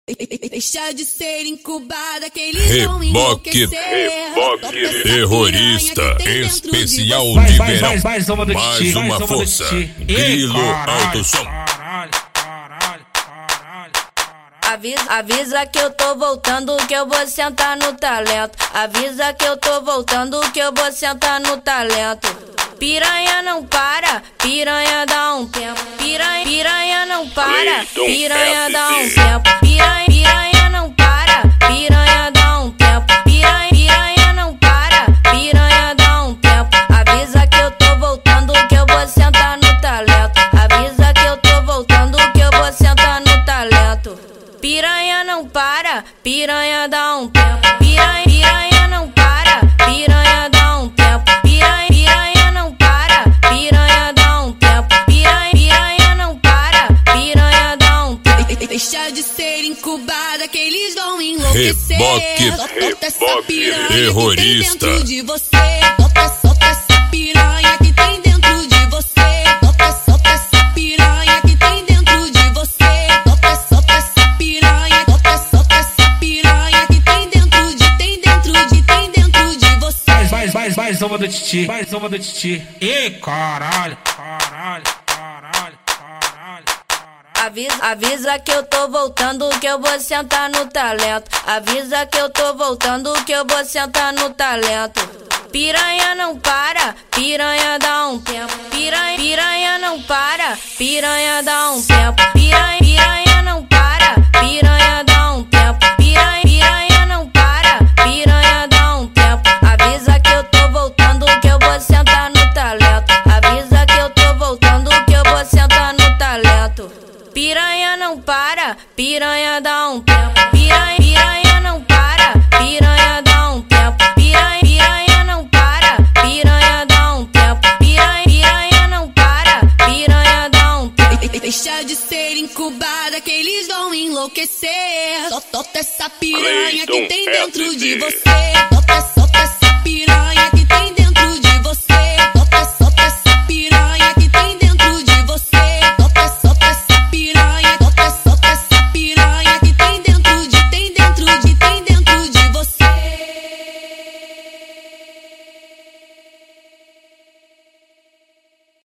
Deixa de ser incubada que eles vão enlouquecer. Reboque terrorista especial de verão. Mais uma força. Grilo alto som. Avisa que eu tô voltando, que eu vou sentar no talento. Avisa que eu tô voltando, que eu vou sentar no talento. Piranha não para, piranha dá um tempo. Piranha não para, piranha dá um tempo. Piranha não para, piranha dá um tempo. Piranha não para, piranha dá um tempo. Avisa que eu tô voltando, que eu vou sentar no talento. Avisa que eu tô voltando, que eu vou sentar no talento. Piranha não para, piranha dá um tempo. Piranha não para, piranha dá um tempo. Piranha não para, piranha dá um tempo. Piranha não para, piranha dá um tempo. Deixa de ser incubada que eles vão enlouquecer. Reboque terrorista. Dentro de você, solta essa piranha que tem dentro de você. Solta essa piranha que tem dentro de você. Solta essa piranha, solta essa piranha que tem dentro de você. Mais uma do Titi, Ih, caralho. Avisa que eu tô voltando, que eu vou sentar no talento. Avisa que eu tô voltando, que eu vou sentar no talento. Piranha não para, piranha dá um tempo. Piranha não para, piranha dá um tempo. Piranha não para, piranha dá um tempo. Piranha não para, piranha dá um tempo. Avisa que eu tô voltando, que eu vou sentar no talento. Avisa que eu tô voltando, que eu vou sentar no talento. Piranha não para, piranha dá um tempo. Piranha não para, piranha dá um tempo. Piranha não para, piranha dá um tempo. Piranha não para, piranha dá um tempo. Deixa de ser incubada que eles vão enlouquecer. Solta essa piranha que tem dentro de você.